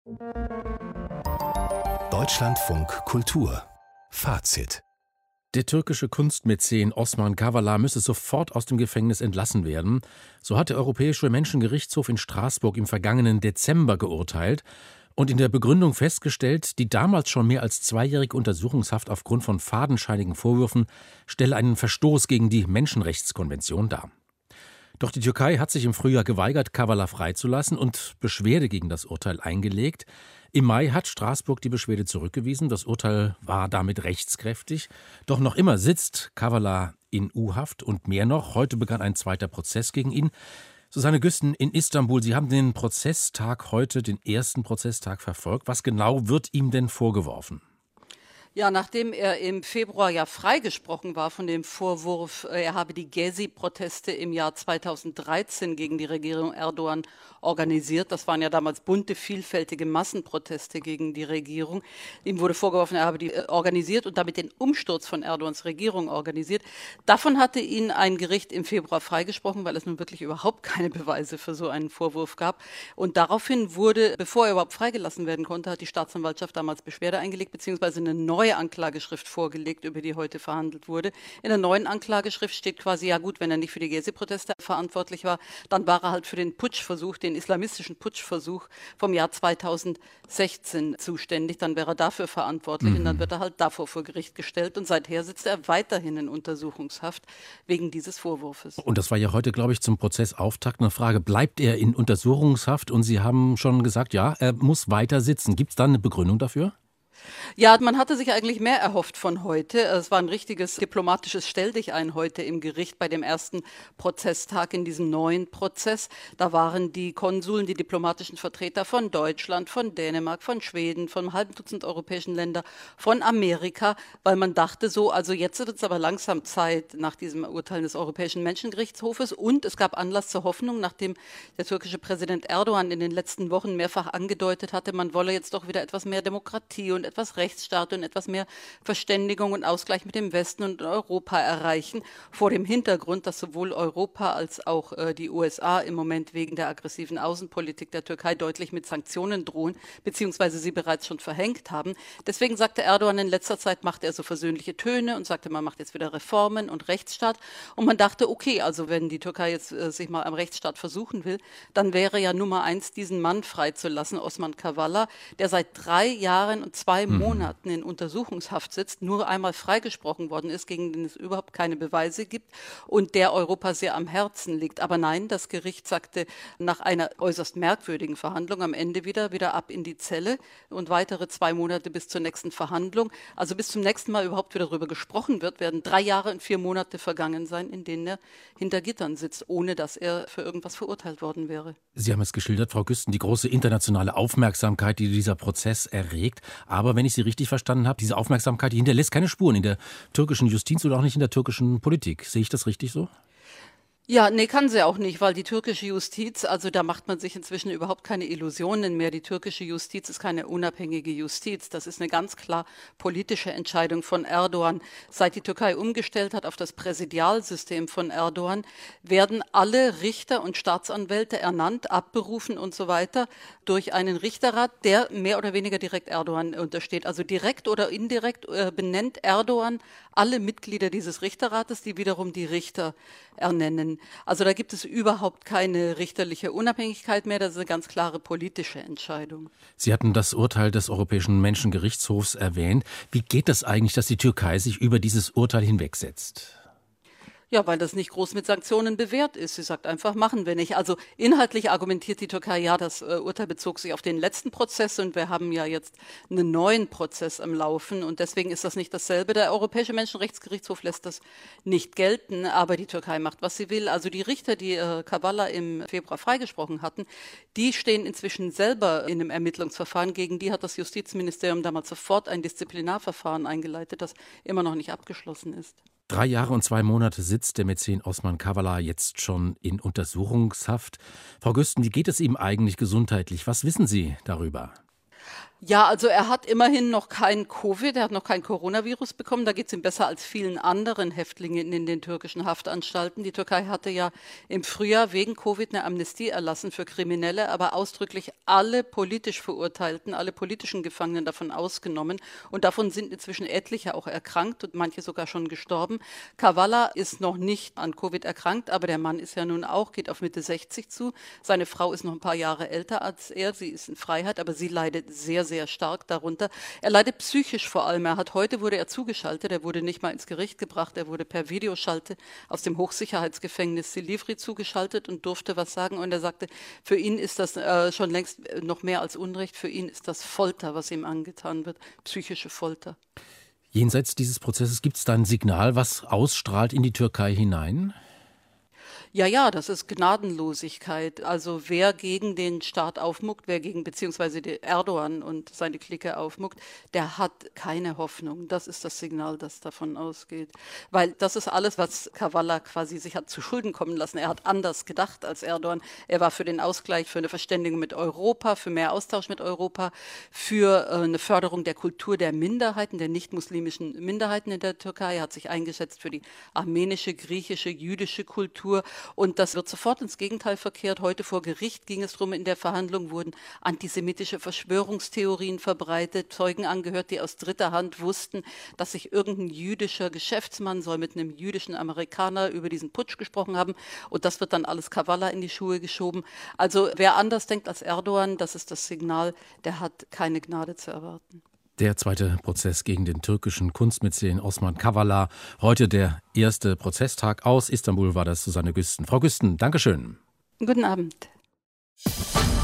Deutschlandfunk Kultur Fazit. Der türkische Kunstmäzen Osman Kavala müsse sofort aus dem Gefängnis entlassen werden. So hat der Europäische Menschengerichtshof in Straßburg im vergangenen Dezember geurteilt und in der Begründung festgestellt, die damals schon mehr als 2-jährige Untersuchungshaft aufgrund von fadenscheinigen Vorwürfen stelle einen Verstoß gegen die Menschenrechtskonvention dar. Doch die Türkei hat sich im Frühjahr geweigert, Kavala freizulassen und Beschwerde gegen das Urteil eingelegt. Im Mai hat Straßburg die Beschwerde zurückgewiesen. Das Urteil war damit rechtskräftig. Doch noch immer sitzt Kavala in U-Haft und mehr noch. Heute begann ein zweiter Prozess gegen ihn. Susanne Güsten in Istanbul, Sie haben den Prozesstag heute, den ersten Prozesstag verfolgt. Was genau wird ihm denn vorgeworfen? Ja, nachdem er im Februar ja freigesprochen war von dem Vorwurf, er habe die Gezi-Proteste im Jahr 2013 gegen die Regierung Erdogan organisiert. Das waren ja damals bunte, vielfältige Massenproteste gegen die Regierung. Ihm wurde vorgeworfen, er habe die organisiert und damit den Umsturz von Erdogans Regierung organisiert. Davon hatte ihn ein Gericht im Februar freigesprochen, weil es nun wirklich überhaupt keine Beweise für so einen Vorwurf gab. Und daraufhin wurde, bevor er überhaupt freigelassen werden konnte, hat die Staatsanwaltschaft damals Beschwerde eingelegt, beziehungsweise eine neue Anklageschrift vorgelegt, über die heute verhandelt wurde. In der neuen Anklageschrift steht quasi, ja gut, wenn er nicht für die Gezi-Proteste verantwortlich war, dann war er halt für den Putschversuch, den islamistischen Putschversuch vom Jahr 2016 zuständig, dann wäre er dafür verantwortlich und dann wird er halt davor vor Gericht gestellt und seither sitzt er weiterhin in Untersuchungshaft wegen dieses Vorwurfs. Und das war ja heute, glaube ich, zum Prozessauftakt eine Frage, bleibt er in Untersuchungshaft? Und Sie haben schon gesagt, ja, er muss weiter sitzen. Gibt es da eine Begründung dafür? Ja, man hatte sich eigentlich mehr erhofft von heute. Es war ein richtiges diplomatisches Stelldichein heute im Gericht bei dem ersten Prozesstag in diesem neuen Prozess. Da waren die Konsuln, die diplomatischen Vertreter von Deutschland, von Dänemark, von Schweden, von einem halben Dutzend europäischen Länder, von Amerika, weil man dachte so, also jetzt wird es aber langsam Zeit nach diesem Urteil des Europäischen Menschengerichtshofes und es gab Anlass zur Hoffnung, nachdem der türkische Präsident Erdogan in den letzten Wochen mehrfach angedeutet hatte, man wolle jetzt doch wieder etwas mehr Demokratie und etwas Rechtsstaat und etwas mehr Verständigung und Ausgleich mit dem Westen und Europa erreichen, vor dem Hintergrund, dass sowohl Europa als auch die USA im Moment wegen der aggressiven Außenpolitik der Türkei deutlich mit Sanktionen drohen, beziehungsweise sie bereits schon verhängt haben. Deswegen sagte Erdogan, in letzter Zeit machte er so versöhnliche Töne und sagte, man macht jetzt wieder Reformen und Rechtsstaat. Und man dachte, okay, also wenn die Türkei jetzt sich mal am Rechtsstaat versuchen will, dann wäre ja Nummer 1, diesen Mann freizulassen, Osman Kavala, der seit 3 Jahren und 2 Monaten in Untersuchungshaft sitzt, nur einmal freigesprochen worden ist, gegen den es überhaupt keine Beweise gibt und der Europa sehr am Herzen liegt. Aber nein, das Gericht sagte nach einer äußerst merkwürdigen Verhandlung am Ende wieder ab in die Zelle und weitere 2 Monate bis zur nächsten Verhandlung. Also bis zum nächsten Mal überhaupt wieder darüber gesprochen wird, werden 3 Jahre und 4 Monate vergangen sein, in denen er hinter Gittern sitzt, ohne dass er für irgendwas verurteilt worden wäre. Sie haben es geschildert, Frau Güsten, die große internationale Aufmerksamkeit, die dieser Prozess erregt. Aber wenn ich Sie richtig verstanden habe, diese Aufmerksamkeit, die hinterlässt keine Spuren in der türkischen Justiz oder auch nicht in der türkischen Politik. Sehe ich das richtig so? Ja, nee, kann sie auch nicht, weil die türkische Justiz, also da macht man sich inzwischen überhaupt keine Illusionen mehr. Die türkische Justiz ist keine unabhängige Justiz. Das ist eine ganz klar politische Entscheidung von Erdogan. Seit die Türkei umgestellt hat auf das Präsidialsystem von Erdogan, werden alle Richter und Staatsanwälte ernannt, abberufen und so weiter durch einen Richterrat, der mehr oder weniger direkt Erdogan untersteht. Also direkt oder indirekt benennt Erdogan alle Mitglieder dieses Richterrates, die wiederum die Richter ernennen. Also da gibt es überhaupt keine richterliche Unabhängigkeit mehr, das ist eine ganz klare politische Entscheidung. Sie hatten das Urteil des Europäischen Menschengerichtshofs erwähnt. Wie geht das eigentlich, dass die Türkei sich über dieses Urteil hinwegsetzt? Ja, weil das nicht groß mit Sanktionen bewährt ist. Sie sagt einfach, machen wir nicht. Also inhaltlich argumentiert die Türkei, ja, das Urteil bezog sich auf den letzten Prozess und wir haben ja jetzt einen neuen Prozess am Laufen und deswegen ist das nicht dasselbe. Der Europäische Menschenrechtsgerichtshof lässt das nicht gelten, aber die Türkei macht, was sie will. Also die Richter, die Kavala im Februar freigesprochen hatten, die stehen inzwischen selber in einem Ermittlungsverfahren. Gegen die hat das Justizministerium damals sofort ein Disziplinarverfahren eingeleitet, das immer noch nicht abgeschlossen ist. 3 Jahre und 2 Monate sitzt der Mäzen Osman Kavala jetzt schon in Untersuchungshaft. Frau Güsten, wie geht es ihm eigentlich gesundheitlich? Was wissen Sie darüber? Ja, also er hat immerhin noch kein Covid, er hat noch kein Coronavirus bekommen. Da geht es ihm besser als vielen anderen Häftlingen in den türkischen Haftanstalten. Die Türkei hatte ja im Frühjahr wegen Covid eine Amnestie erlassen für Kriminelle, aber ausdrücklich alle politisch Verurteilten, alle politischen Gefangenen davon ausgenommen. Und davon sind inzwischen etliche auch erkrankt und manche sogar schon gestorben. Kavala ist noch nicht an Covid erkrankt, aber der Mann ist ja nun auch, geht auf Mitte 60 zu. Seine Frau ist noch ein paar Jahre älter als er, sie ist in Freiheit, aber sie leidet sehr, sehr stark darunter. Er leidet psychisch vor allem. Heute wurde er zugeschaltet, er wurde nicht mal ins Gericht gebracht, er wurde per Videoschalte aus dem Hochsicherheitsgefängnis Silivri zugeschaltet und durfte was sagen. Und er sagte, für ihn ist das schon längst noch mehr als Unrecht, für ihn ist das Folter, was ihm angetan wird, psychische Folter. Jenseits dieses Prozesses gibt es da ein Signal, was ausstrahlt in die Türkei hinein? Ja, das ist Gnadenlosigkeit. Also wer gegen den Staat aufmuckt, beziehungsweise Erdogan und seine Clique aufmuckt, der hat keine Hoffnung. Das ist das Signal, das davon ausgeht. Weil das ist alles, was Kavala quasi sich hat zu Schulden kommen lassen. Er hat anders gedacht als Erdogan. Er war für den Ausgleich, für eine Verständigung mit Europa, für mehr Austausch mit Europa, für eine Förderung der Kultur der Minderheiten, der nicht-muslimischen Minderheiten in der Türkei. Er hat sich eingesetzt für die armenische, griechische, jüdische Kultur. Und das wird sofort ins Gegenteil verkehrt. Heute vor Gericht ging es darum, in der Verhandlung wurden antisemitische Verschwörungstheorien verbreitet, Zeugen angehört, die aus dritter Hand wussten, dass sich irgendein jüdischer Geschäftsmann soll mit einem jüdischen Amerikaner über diesen Putsch gesprochen haben. Und das wird dann alles Kavala in die Schuhe geschoben. Also wer anders denkt als Erdogan, das ist das Signal, der hat keine Gnade zu erwarten. Der zweite Prozess gegen den türkischen Kunstmäzen Osman Kavala. Heute der erste Prozesstag. Aus Istanbul war das Susanne Güsten. Frau Güsten, Dankeschön. Guten Abend.